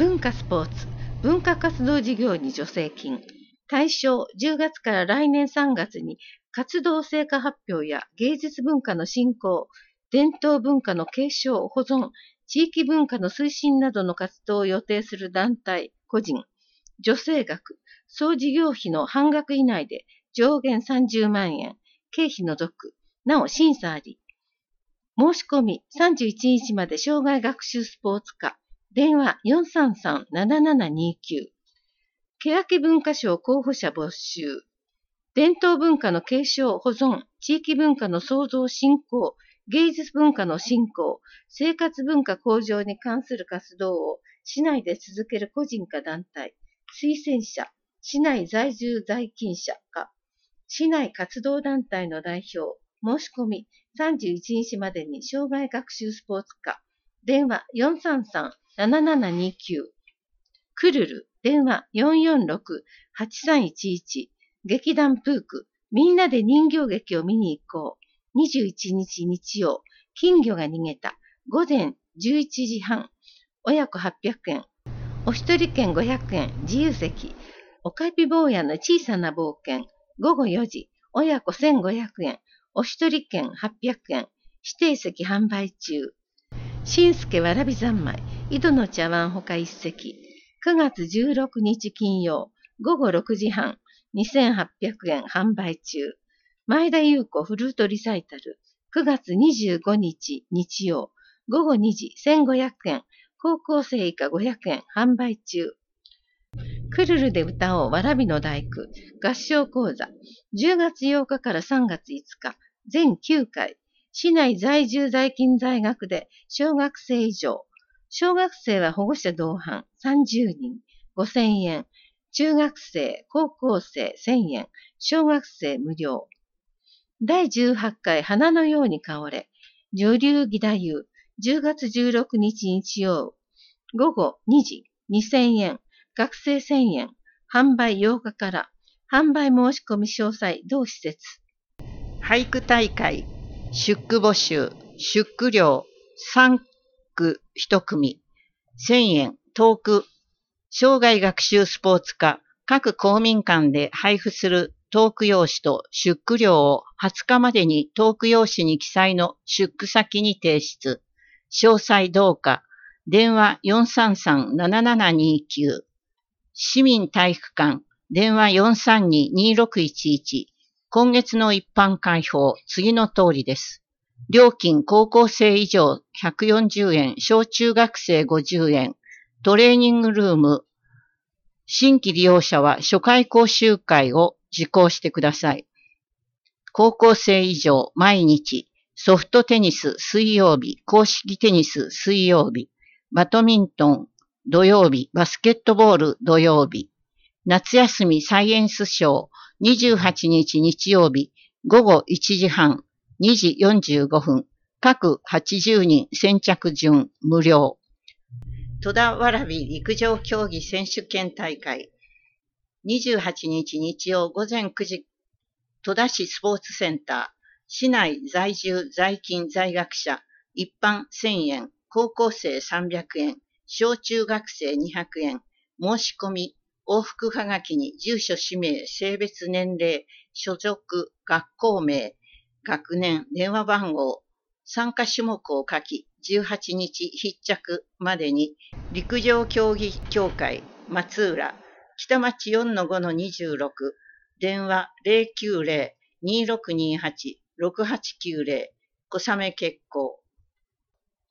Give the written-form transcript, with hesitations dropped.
文化スポーツ、文化活動事業に助成金。対象10月から来年3月に活動成果発表や芸術文化の振興、伝統文化の継承・保存、地域文化の推進などの活動を予定する団体・個人、助成額、総事業費の半額以内で上限30万円、経費除く、なお審査あり。申し込み31日まで障害学習スポーツ課、電話433-7729。欅文化賞候補者募集。伝統文化の継承・保存、地域文化の創造・振興、芸術文化の振興、生活文化向上に関する活動を市内で続ける個人か団体、推薦者、市内在住在勤者か、市内活動団体の代表、申し込み31日までに障害学習スポーツ課、電話433-7729。クルル、電話446-8311。劇団プーク、みんなで人形劇を見に行こう。21日日曜、金魚が逃げた。午前11時半。親子800円。お一人券500円。自由席。おかび坊やの小さな冒険。午後4時。親子1500円。お一人券800円。指定席販売中。新助わらび三昧。井戸の茶碗ほか一席。9月16日金曜。午後6時半。2800円販売中。前田裕子フルートリサイタル。9月25日日曜。午後2時1500円。高校生以下500円販売中。クルルで歌おうわらびの大工。合唱講座。10月8日から3月5日。全9回。市内在住在勤在学で小学生以上。小学生は保護者同伴30人。5000円。中学生、高校生1000円、小学生無料。第18回花のように香れ、女流義太夫、10月16日日曜、午後2時、2000円、学生1000円、販売8日から、販売申し込み詳細、同施設。 俳句大会、出句募集、出句料、3句1組、1000円、トーク、障害学習スポーツ課、各公民館で配布するトーク用紙と出句料を20日までにトーク用紙に記載の出句先に提出。詳細どうか。電話433-7729。市民体育館。電話432-2611。今月の一般開放、次の通りです。料金高校生以上140円、小中学生50円。トレーニングルーム。新規利用者は初回講習会を受講してください。高校生以上毎日、ソフトテニス水曜日、公式テニス水曜日、バドミントン土曜日、バスケットボール土曜日、夏休みサイエンスショー28日日曜日、午後1時半、2時45分、各80人先着順無料。戸田わらび陸上競技選手権大会。28日日曜午前9時、戸田市スポーツセンター。市内在住在勤在学者、一般1000円、高校生300円、小中学生200円。申し込み、往復はがきに住所氏名、性別年齢、所属、学校名、学年、電話番号、参加種目を書き、18日必着までに、陸上競技協会、松浦、北町 4-5-26、電話 090-2628-6890、小雨結構。